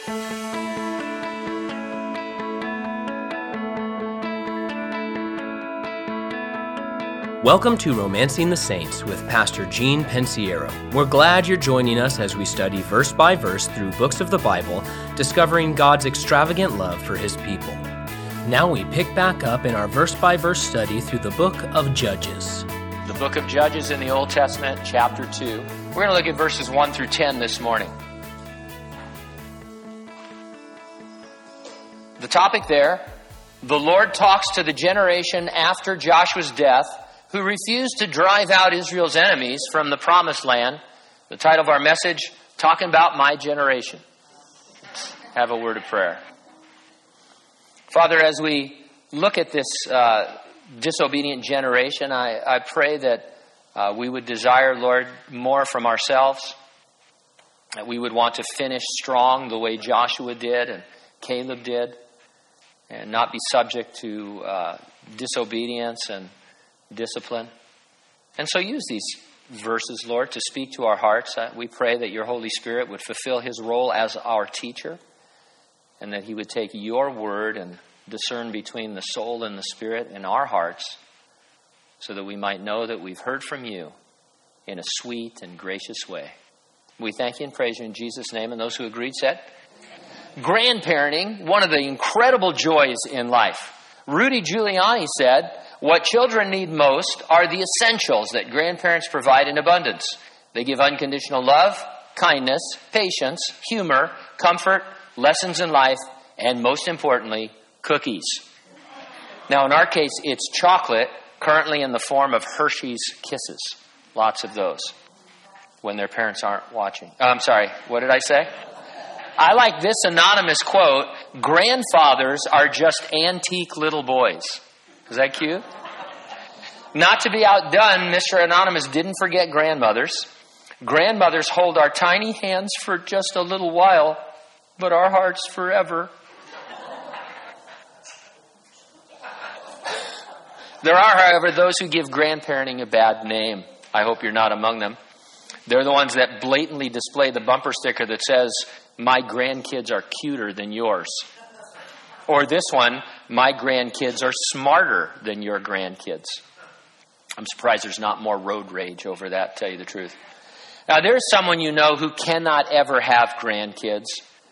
Welcome to Romancing the Saints with Pastor Gene Pensiero. We're glad you're joining us as we study verse by verse through books of the Bible, discovering God's extravagant love for His people. Now we pick back up in our verse by verse study through the book of Judges. The book of Judges in the Old Testament, chapter 2. We're going to look at verses 1 through 10 this morning. The topic there, the Lord talks to the generation after Joshua's death who refused to drive out Israel's enemies from the promised land. The title of our message, Talking About My Generation. Let's have a word of prayer. Father, as we look at this disobedient generation, I pray that we would desire, Lord, more from ourselves, that we would want to finish strong the way Joshua did and Caleb did, and not be subject to disobedience and discipline. And so use these verses, Lord, to speak to our hearts. We pray that your Holy Spirit would fulfill His role as our teacher, and that He would take your word and discern between the soul and the spirit in our hearts, so that we might know that we've heard from you in a sweet and gracious way. We thank you and praise you in Jesus' name. And those who agreed said, grandparenting, one of the incredible joys in life. Rudy Giuliani said, what children need most are the essentials that grandparents provide in abundance. They give unconditional love, kindness, patience, humor, comfort, lessons in life, and most importantly, cookies. Now, in our case, it's chocolate, currently in the form of Hershey's Kisses. Lots of those when their parents aren't watching. I'm sorry, what did I say? I like this anonymous quote, grandfathers are just antique little boys. Is that cute? Not to be outdone, Mr. Anonymous didn't forget grandmothers. Grandmothers hold our tiny hands for just a little while, but our hearts forever. There are, however, those who give grandparenting a bad name. I hope you're not among them. They're the ones that blatantly display the bumper sticker that says, my grandkids are cuter than yours. Or this one, my grandkids are smarter than your grandkids. I'm surprised there's not more road rage over that, to tell you the truth. Now, there's someone you know who cannot ever have grandkids.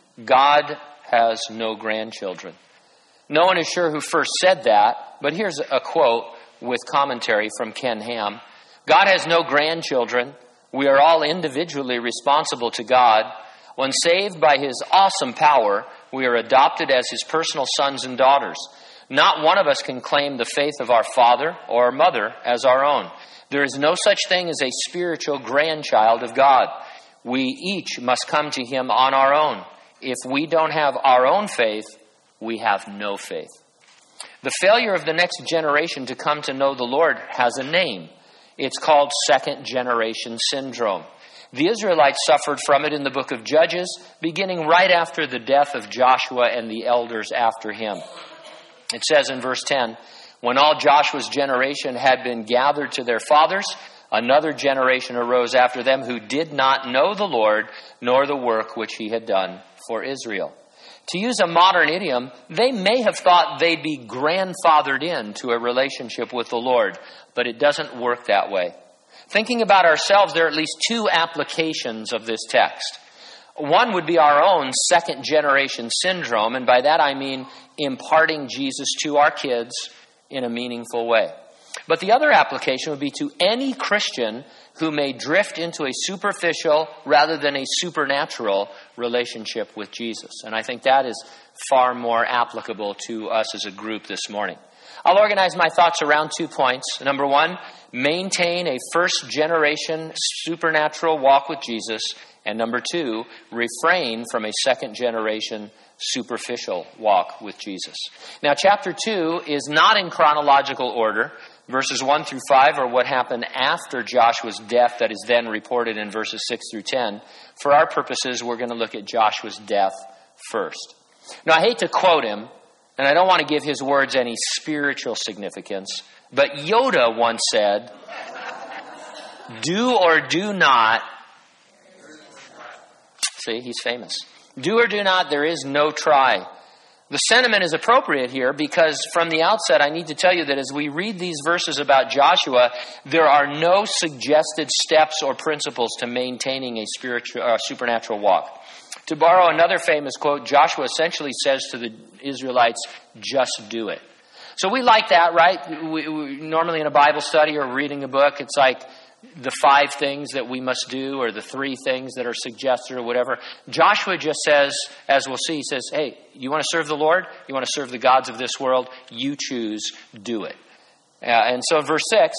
God has no grandchildren. No one is sure who first said that, but here's a quote with commentary from Ken Ham. God has no grandchildren. We are all individually responsible to God. When saved by His awesome power, we are adopted as His personal sons and daughters. Not one of us can claim the faith of our father or our mother as our own. There is no such thing as a spiritual grandchild of God. We each must come to Him on our own. If we don't have our own faith, we have no faith. The failure of the next generation to come to know the Lord has a name. It's called second generation syndrome. The Israelites suffered from it in the book of Judges, beginning right after the death of Joshua and the elders after him. It says in verse 10, when all Joshua's generation had been gathered to their fathers, another generation arose after them who did not know the Lord, nor the work which He had done for Israel. To use a modern idiom, they may have thought they'd be grandfathered into a relationship with the Lord, but it doesn't work that way. Thinking about ourselves, there are at least two applications of this text. One would be our own second generation syndrome, and by that I mean imparting Jesus to our kids in a meaningful way. But the other application would be to any Christian who may drift into a superficial rather than a supernatural relationship with Jesus. And I think that is far more applicable to us as a group this morning. I'll organize my thoughts around 2 points. Number one, maintain a first-generation supernatural walk with Jesus. And number two, refrain from a second-generation superficial walk with Jesus. Now, chapter 2 is not in chronological order. Verses 1 through 5 are what happened after Joshua's death that is then reported in verses 6 through 10. For our purposes, we're going to look at Joshua's death first. Now, I hate to quote him, and I don't want to give his words any spiritual significance, but Yoda once said, do or do not. See, he's famous. Do or do not, there is no try. The sentiment is appropriate here because from the outset, I need to tell you that as we read these verses about Joshua, there are no suggested steps or principles to maintaining a supernatural walk. To borrow another famous quote, Joshua essentially says to the Israelites, just do it. So we like that, right? We normally in a Bible study or reading a book, it's like the 5 things that we must do or the 3 things that are suggested or whatever. Joshua just says, as we'll see, he says, hey, you want to serve the Lord? You want to serve the gods of this world? You choose, do it. And so in verse 6,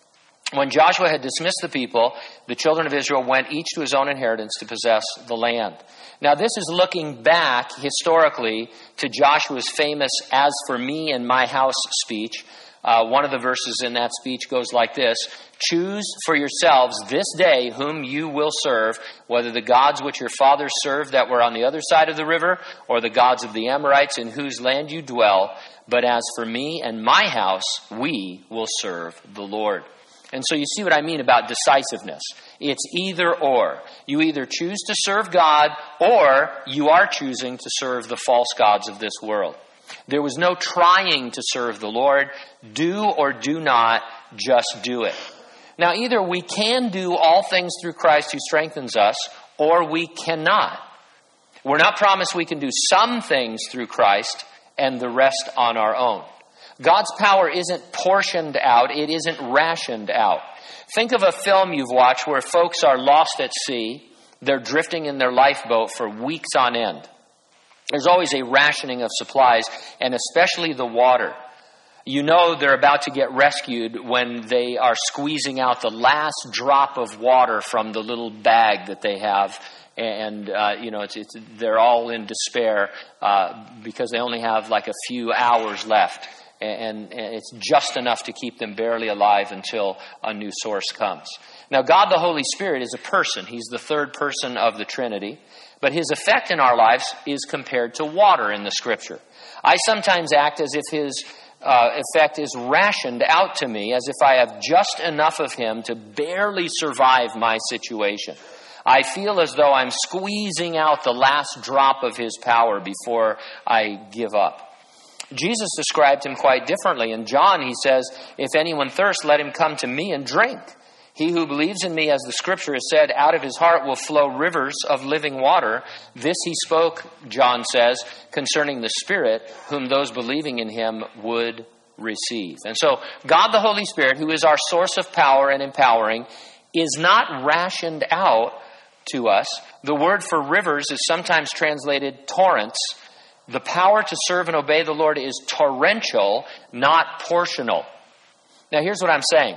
when Joshua had dismissed the people, the children of Israel went each to his own inheritance to possess the land. Now this is looking back historically to Joshua's famous "as for me and my house" speech. One of the verses in that speech goes like this: choose for yourselves this day whom you will serve, whether the gods which your fathers served that were on the other side of the river, or the gods of the Amorites in whose land you dwell. But as for me and my house, we will serve the Lord. And so you see what I mean about decisiveness. It's either or. You either choose to serve God, or you are choosing to serve the false gods of this world. There was no trying to serve the Lord. Do or do not, just do it. Now, either we can do all things through Christ who strengthens us, or we cannot. We're not promised we can do some things through Christ and the rest on our own. God's power isn't portioned out. It isn't rationed out. Think of a film you've watched where folks are lost at sea. They're drifting in their lifeboat for weeks on end. There's always a rationing of supplies, and especially the water. You know they're about to get rescued when they are squeezing out the last drop of water from the little bag that they have. And, they're all in despair because they only have like a few hours left. And it's just enough to keep them barely alive until a new source comes. Now, God the Holy Spirit is a person. He's the third person of the Trinity. But his effect in our lives is compared to water in the Scripture. I sometimes act as if his effect is rationed out to me, as if I have just enough of him to barely survive my situation. I feel as though I'm squeezing out the last drop of his power before I give up. Jesus described him quite differently. In John, he says, if anyone thirsts, let him come to me and drink. He who believes in me, as the Scripture has said, out of his heart will flow rivers of living water. This he spoke, John says, concerning the Spirit, whom those believing in him would receive. And so God the Holy Spirit, who is our source of power and empowering, is not rationed out to us. The word for rivers is sometimes translated torrents. The power to serve and obey the Lord is torrential, not portional. Now, here's what I'm saying.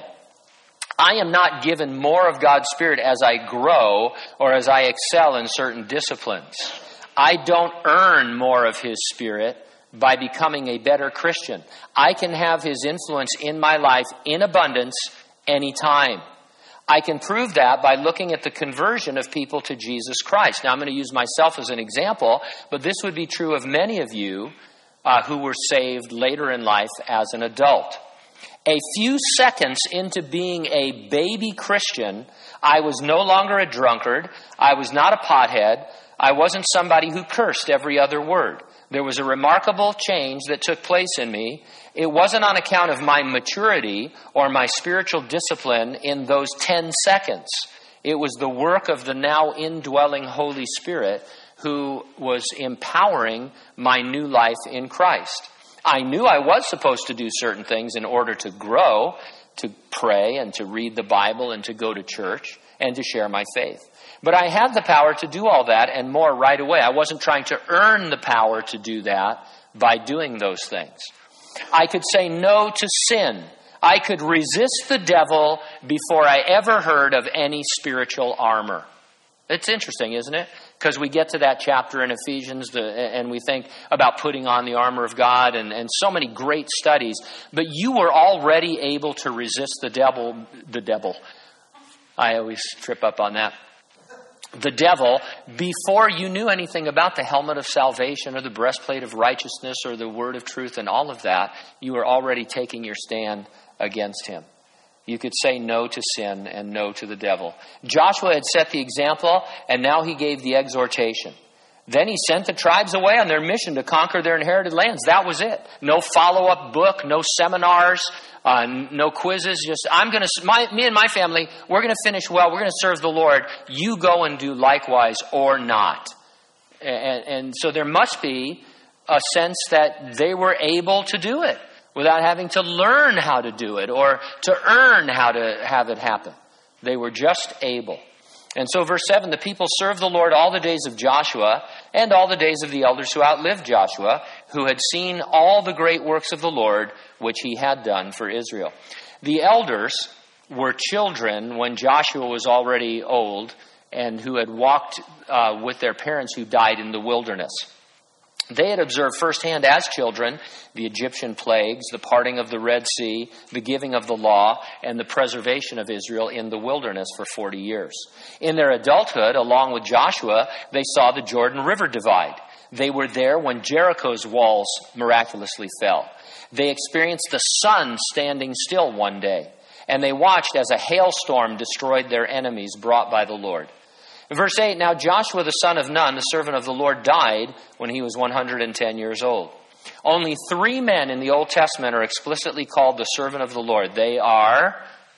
I am not given more of God's Spirit as I grow or as I excel in certain disciplines. I don't earn more of His Spirit by becoming a better Christian. I can have His influence in my life in abundance anytime. I can prove that by looking at the conversion of people to Jesus Christ. Now, I'm going to use myself as an example, but this would be true of many of you who were saved later in life as an adult. A few seconds into being a baby Christian, I was no longer a drunkard. I was not a pothead. I wasn't somebody who cursed every other word. There was a remarkable change that took place in me. It wasn't on account of my maturity or my spiritual discipline in those 10 seconds. It was the work of the now indwelling Holy Spirit who was empowering my new life in Christ. I knew I was supposed to do certain things in order to grow, to pray and to read the Bible and to go to church and to share my faith. But I had the power to do all that and more right away. I wasn't trying to earn the power to do that by doing those things. I could say no to sin. I could resist the devil before I ever heard of any spiritual armor. It's interesting, isn't it? Because we get to that chapter in Ephesians and we think about putting on the armor of God and so many great studies. But you were already able to resist the devil. I always trip up on that. The devil, before you knew anything about the helmet of salvation or the breastplate of righteousness or the word of truth and all of that, you were already taking your stand against him. You could say no to sin and no to the devil. Joshua had set the example, and now he gave the exhortation. Then he sent the tribes away on their mission to conquer their inherited lands. That was it. No follow-up book, no seminars, no quizzes. Just, me and my family, we're going to finish well. We're going to serve the Lord. You go and do likewise or not. And so there must be a sense that they were able to do it without having to learn how to do it or to earn how to have it happen. They were just able. And so verse 7, the people served the Lord all the days of Joshua and all the days of the elders who outlived Joshua, who had seen all the great works of the Lord, which he had done for Israel. The elders were children when Joshua was already old and who had walked with their parents who died in the wilderness. They had observed firsthand as children the Egyptian plagues, the parting of the Red Sea, the giving of the law, and the preservation of Israel in the wilderness for 40 years. In their adulthood, along with Joshua, they saw the Jordan River divide. They were there when Jericho's walls miraculously fell. They experienced the sun standing still one day, and they watched as a hailstorm destroyed their enemies brought by the Lord. In verse 8, now Joshua the son of Nun, the servant of the Lord, died when he was 110 years old. Only 3 men in the Old Testament are explicitly called the servant of the Lord. They are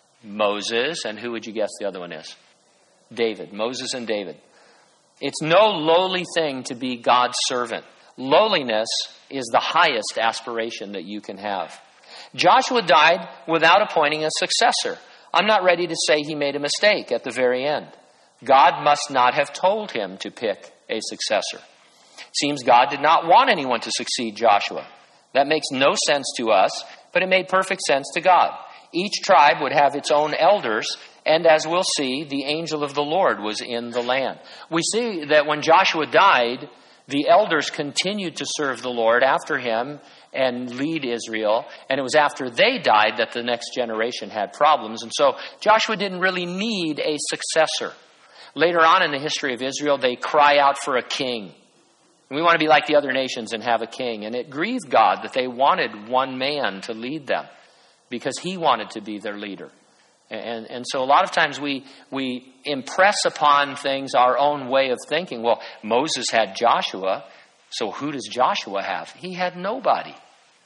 Moses, and who would you guess the other one is? David. Moses and David. It's no lowly thing to be God's servant. Lowliness is the highest aspiration that you can have. Joshua died without appointing a successor. I'm not ready to say he made a mistake at the very end. God must not have told him to pick a successor. It seems God did not want anyone to succeed Joshua. That makes no sense to us, but it made perfect sense to God. Each tribe would have its own elders, and as we'll see, the angel of the Lord was in the land. We see that when Joshua died, the elders continued to serve the Lord after him and lead Israel, and it was after they died that the next generation had problems. And so Joshua didn't really need a successor. Later on in the history of Israel, they cry out for a king. We want to be like the other nations and have a king. And it grieved God that they wanted one man to lead them because he wanted to be their leader. And so a lot of times we impress upon things our own way of thinking. Well, Moses had Joshua, so who does Joshua have? He had nobody.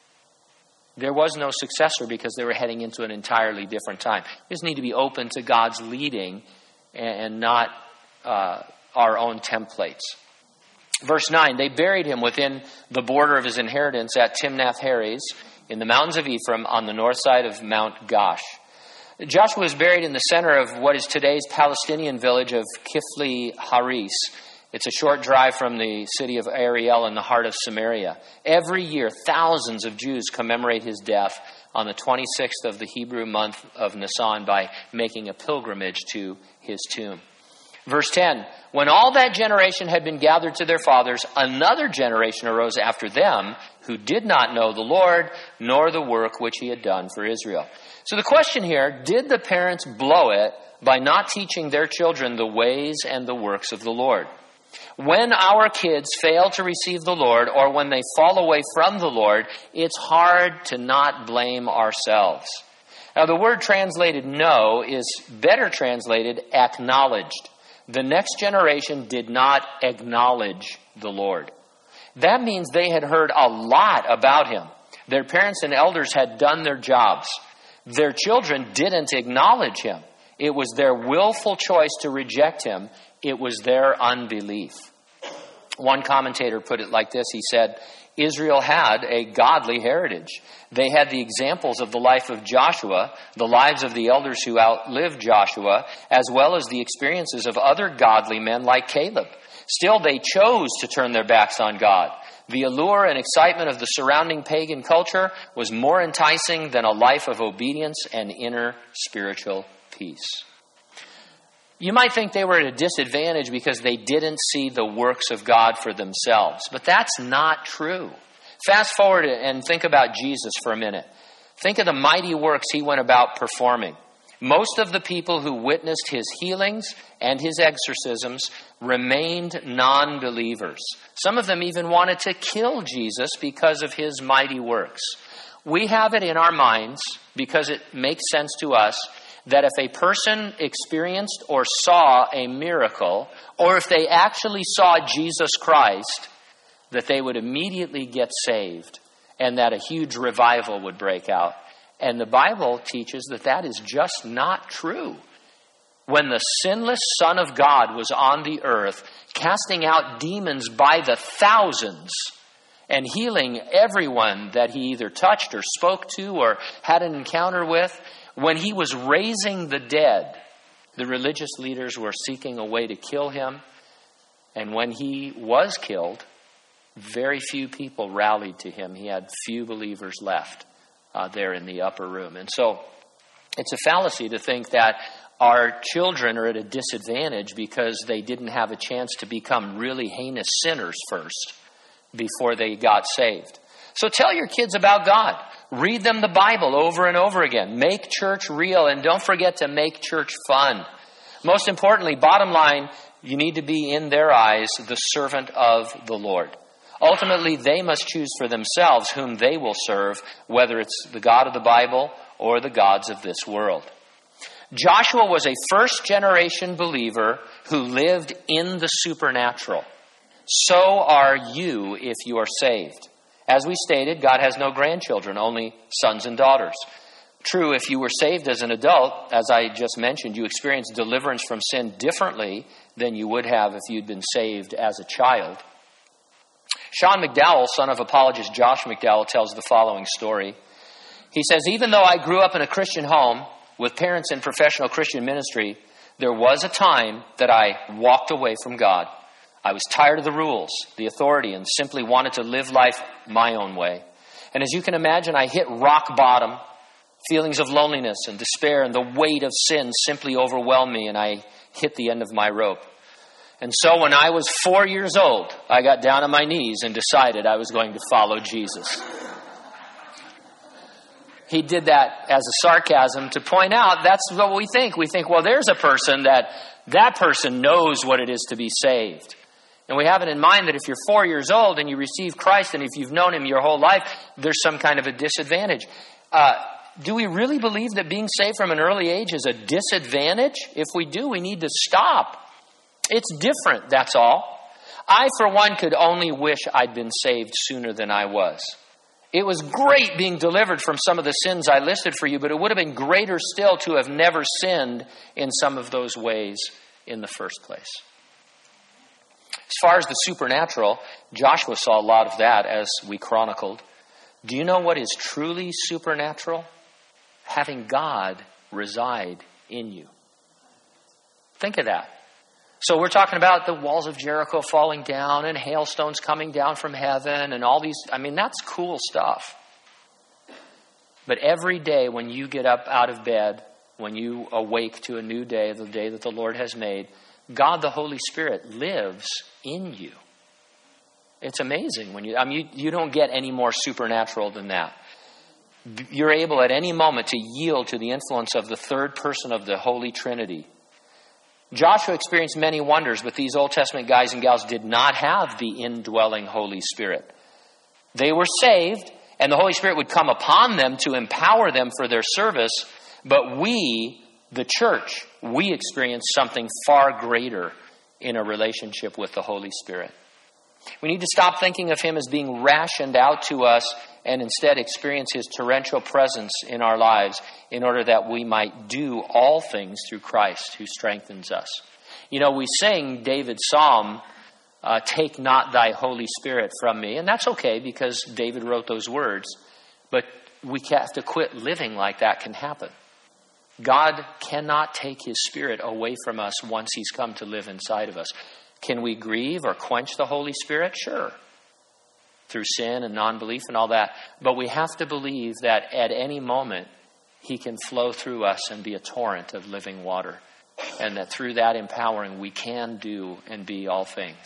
There was no successor because they were heading into an entirely different time. We just need to be open to God's leading and not our own templates. Verse 9, they buried him within the border of his inheritance at Timnath-Heres in the mountains of Ephraim on the north side of Mount Gosh. Joshua was buried in the center of what is today's Palestinian village of Kifli Haris. It's a short drive from the city of Ariel in the heart of Samaria. Every year, thousands of Jews commemorate his death on the 26th of the Hebrew month of Nisan by making a pilgrimage to his tomb. Verse 10, when all that generation had been gathered to their fathers, another generation arose after them who did not know the Lord, nor the work which he had done for Israel. So the question here, did the parents blow it by not teaching their children the ways and the works of the Lord? When our kids fail to receive the Lord, or when they fall away from the Lord, it's hard to not blame ourselves. Now, the word translated know is better translated acknowledged. The next generation did not acknowledge the Lord. That means they had heard a lot about him. Their parents and elders had done their jobs. Their children didn't acknowledge him. It was their willful choice to reject him. It was their unbelief. One commentator put it like this. He said, Israel had a godly heritage. They had the examples of the life of Joshua, the lives of the elders who outlived Joshua, as well as the experiences of other godly men like Caleb. Still, they chose to turn their backs on God. The allure and excitement of the surrounding pagan culture was more enticing than a life of obedience and inner spiritual peace. You might think they were at a disadvantage because they didn't see the works of God for themselves, but that's not true. Fast forward and think about Jesus for a minute. Think of the mighty works he went about performing. Most of the people who witnessed his healings and his exorcisms remained non-believers. Some of them even wanted to kill Jesus because of his mighty works. We have it in our minds, because it makes sense to us, that if a person experienced or saw a miracle, or if they actually saw Jesus Christ, that they would immediately get saved and that a huge revival would break out. And the Bible teaches that that is just not true. When the sinless Son of God was on the earth, casting out demons by the thousands and healing everyone that he either touched or spoke to or had an encounter with, when he was raising the dead, the religious leaders were seeking a way to kill him. And when he was killed, very few people rallied to him. He had few believers left there in the upper room. And so it's a fallacy to think that our children are at a disadvantage because they didn't have a chance to become really heinous sinners first before they got saved. So tell your kids about God. Read them the Bible over and over again. Make church real, and don't forget to make church fun. Most importantly, bottom line, you need to be, in their eyes, the servant of the Lord. Ultimately, they must choose for themselves whom they will serve, whether it's the God of the Bible or the gods of this world. Joshua was a first-generation believer who lived in the supernatural. So are you if you are saved. As we stated, God has no grandchildren, only sons and daughters. True, if you were saved as an adult, as I just mentioned, you experienced deliverance from sin differently than you would have if you'd been saved as a child. Sean McDowell, son of apologist Josh McDowell, tells the following story. He says, even though I grew up in a Christian home with parents in professional Christian ministry, there was a time that I walked away from God. I was tired of the rules, the authority, and simply wanted to live life my own way. And as you can imagine, I hit rock bottom. Feelings of loneliness and despair and the weight of sin simply overwhelmed me, and I hit the end of my rope. And so when I was 4 years old, I got down on my knees and decided I was going to follow Jesus. He did that as a sarcasm to point out that's what we think. We think, well, there's a person that person knows what it is to be saved. And we have it in mind that if you're 4 years old and you receive Christ, and if you've known him your whole life, there's some kind of a disadvantage. Do we really believe that being saved from an early age is a disadvantage? If we do, we need to stop. It's different, that's all. I, for one, could only wish I'd been saved sooner than I was. It was great being delivered from some of the sins I listed for you, but it would have been greater still to have never sinned in some of those ways in the first place. As far as the supernatural, Joshua saw a lot of that, as we chronicled. Do you know what is truly supernatural? Having God reside in you. Think of that. So we're talking about the walls of Jericho falling down and hailstones coming down from heaven and all these. I mean, that's cool stuff. But every day when you get up out of bed, when you awake to a new day, the day that the Lord has made, God the Holy Spirit lives in you. It's amazing when you don't get any more supernatural than that. You're able at any moment to yield to the influence of the third person of the Holy Trinity. Joshua experienced many wonders, but these Old Testament guys and gals did not have the indwelling Holy Spirit. They were saved, and the Holy Spirit would come upon them to empower them for their service, but we, the church, we experienced something far greater in a relationship with the Holy Spirit. We need to stop thinking of him as being rationed out to us and instead experience his torrential presence in our lives in order that we might do all things through Christ who strengthens us. You know, we sing David's psalm, take not thy Holy Spirit from me. And that's okay because David wrote those words. But we have to quit living like that can happen. God cannot take his Spirit away from us once he's come to live inside of us. Can we grieve or quench the Holy Spirit? Sure. Through sin and non-belief and all that. But we have to believe that at any moment, he can flow through us and be a torrent of living water. And that through that empowering, we can do and be all things.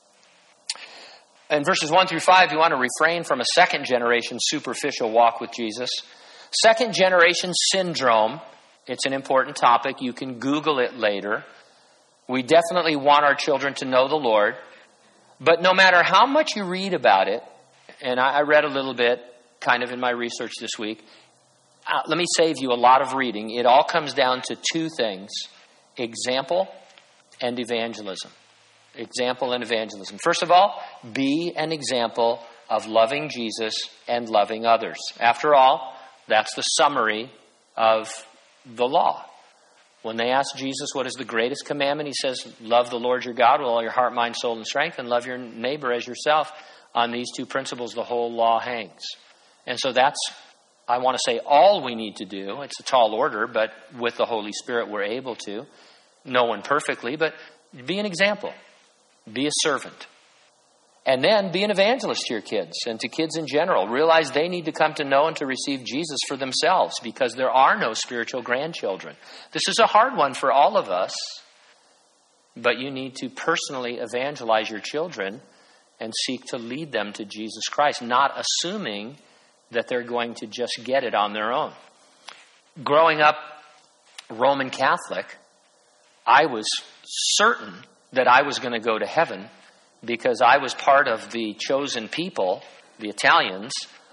In verses 1 through 5, you want to refrain from a second generation superficial walk with Jesus. Second generation syndrome. It's an important topic. You can Google it later. We definitely want our children to know the Lord. But no matter how much you read about it, and I read a little bit kind of in my research this week, let me save you a lot of reading. It all comes down to two things: example and evangelism. Example and evangelism. First of all, be an example of loving Jesus and loving others. After all, that's the summary of the law. When they ask Jesus, what is the greatest commandment? He says, love the Lord your God with all your heart, mind, soul, and strength, and love your neighbor as yourself. On these two principles, the whole law hangs. And so that's, I want to say, all we need to do. It's a tall order, but with the Holy Spirit, we're able to. No one perfectly, but be an example. Be a servant. And then be an evangelist to your kids and to kids in general. Realize they need to come to know and to receive Jesus for themselves, because there are no spiritual grandchildren. This is a hard one for all of us, but you need to personally evangelize your children and seek to lead them to Jesus Christ, not assuming that they're going to just get it on their own. Growing up Roman Catholic, I was certain that I was going to go to heaven because I was part of the chosen people, the Italians,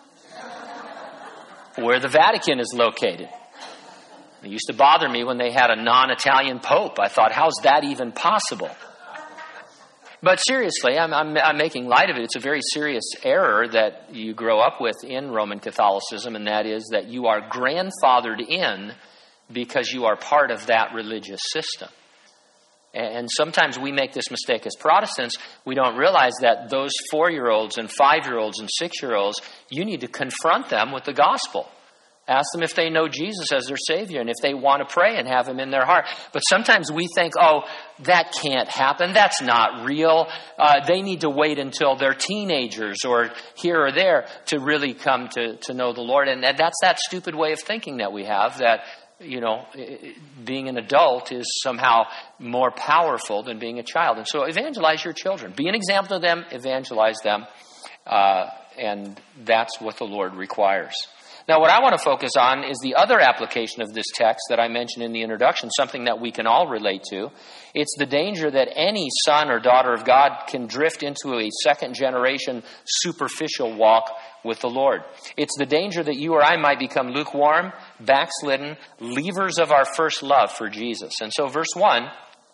where the Vatican is located. It used to bother me when they had a non-Italian pope. I thought, how's that even possible? But seriously, I'm making light of it. It's a very serious error that you grow up with in Roman Catholicism, and that is that you are grandfathered in because you are part of that religious system. And sometimes we make this mistake as Protestants. We don't realize that those 4-year-olds and 5-year-olds and 6-year-olds, you need to confront them with the gospel. Ask them if they know Jesus as their Savior and if they want to pray and have Him in their heart. But sometimes we think, oh, that can't happen. That's not real. They need to wait until they're teenagers or here or there to really come to know the Lord. And that's that stupid way of thinking that we have, that, you know, being an adult is somehow more powerful than being a child. And so evangelize your children. Be an example to them, evangelize them. And that's what the Lord requires. Now, what I want to focus on is the other application of this text that I mentioned in the introduction, something that we can all relate to. It's the danger that any son or daughter of God can drift into a second-generation superficial walk with the Lord. It's the danger that you or I might become lukewarm, backslidden, leavers of our first love for Jesus. And so verse 1,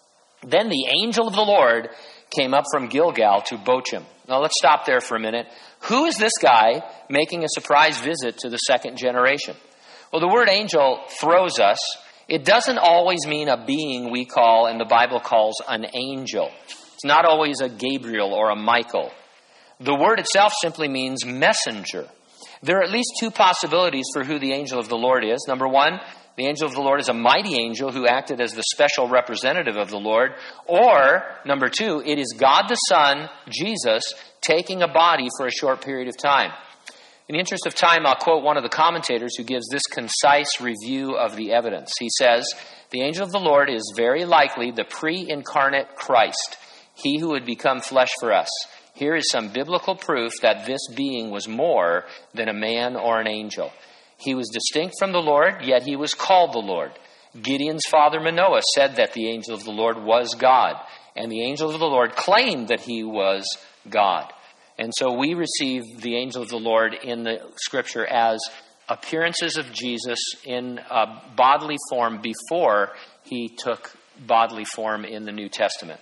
then the angel of the Lord came up from Gilgal to Bochim. Now let's stop there for a minute. Who is this guy making a surprise visit to the second generation? Well, the word angel throws us. It doesn't always mean a being we call, and the Bible calls, an angel. It's not always a Gabriel or a Michael. The word itself simply means messenger. There are at least two possibilities for who the angel of the Lord is. Number one, the angel of the Lord is a mighty angel who acted as the special representative of the Lord. Or, number two, it is God the Son, Jesus, taking a body for a short period of time. In the interest of time, I'll quote one of the commentators who gives this concise review of the evidence. He says, the angel of the Lord is very likely the pre-incarnate Christ, he who would become flesh for us. Here is some biblical proof that this being was more than a man or an angel. He was distinct from the Lord, yet he was called the Lord. Gideon's father Manoah said that the angel of the Lord was God, and the angel of the Lord claimed that he was God. And so we receive the angel of the Lord in the Scripture as appearances of Jesus in a bodily form before he took bodily form in the New Testament.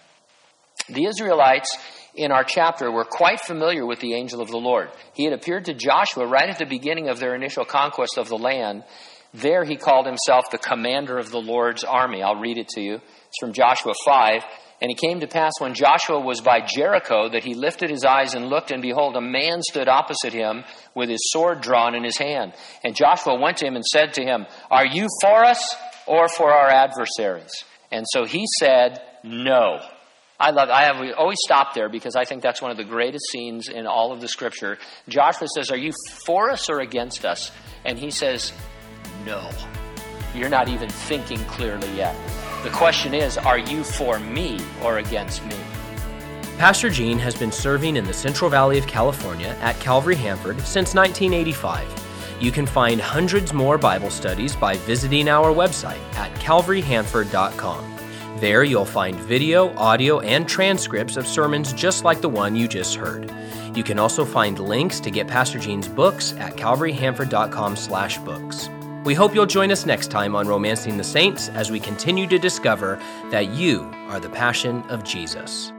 The Israelites in our chapter were quite familiar with the angel of the Lord. He had appeared to Joshua right at the beginning of their initial conquest of the land. There he called himself the commander of the Lord's army. I'll read it to you. It's from Joshua 5. And it came to pass when Joshua was by Jericho that he lifted his eyes and looked, and behold, a man stood opposite him with his sword drawn in his hand. And Joshua went to him and said to him, are you for us or for our adversaries? And so he said, no. I always stop there because I think that's one of the greatest scenes in all of the Scripture. Joshua says, are you for us or against us? And he says, no. You're not even thinking clearly yet. The question is, are you for me or against me? Pastor Gene has been serving in the Central Valley of California at Calvary Hanford since 1985. You can find hundreds more Bible studies by visiting our website at calvaryhanford.com. There you'll find video, audio, and transcripts of sermons just like the one you just heard. You can also find links to get Pastor Gene's books at calvaryhanford.com/books. We hope you'll join us next time on Romancing the Saints as we continue to discover that you are the passion of Jesus.